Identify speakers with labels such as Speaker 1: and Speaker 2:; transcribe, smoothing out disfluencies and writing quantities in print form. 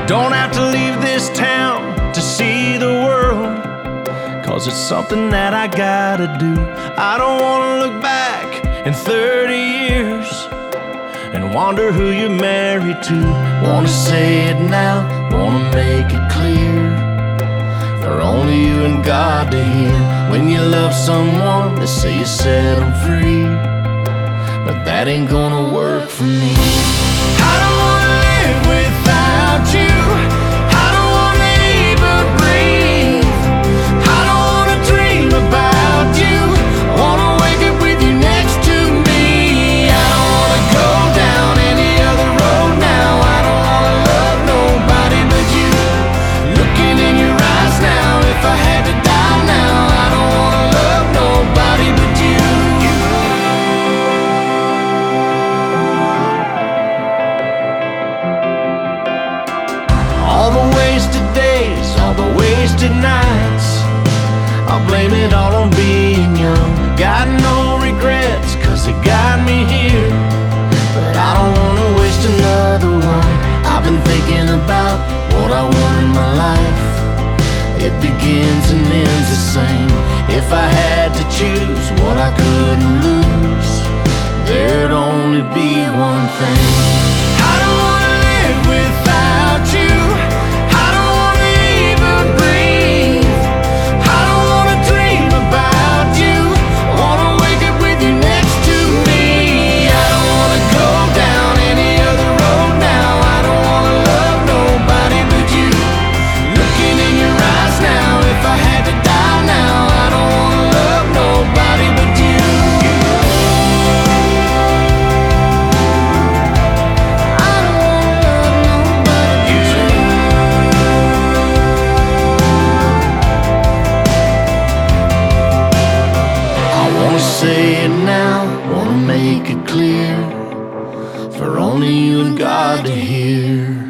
Speaker 1: Don't have to leave this town to see the world, 'cause it's something that I gotta do. I don't wanna look back in 30 years and wonder who you're married to. Wanna say it now, wanna make it clear, for only you and God to hear. When you love someone, they say you set them free, but that ain't gonna work for me. I don't wanna live without you. I don't wanna even breathe. I don't wanna dream about you. I wanna wake up with you next to me. I don't wanna go down any other road now. I don't wanna love nobody but you. Looking in your eyes now, if I had to die now, I don't wanna love nobody but you. All the wasted days, all the wasted nights, I'll blame it all on being young. Got no regrets, 'cause it got me here, but I don't wanna waste another one. I've been thinking about what I want in my life. It begins and ends the same. If I had to choose what I couldn't lose, there'd only be one thing. I don't wanna live without you. I don't wanna even breathe. I don't wanna dream about you. I wanna wake up with you next to me. I don't wanna go down any other road now. I don't wanna love nobody but you. Looking in your eyes now, if I had to die now, I don't wanna love nobody but you. I don't wanna love nobody but you. I wanna say it now, wanna make it clear, for only you and God to hear.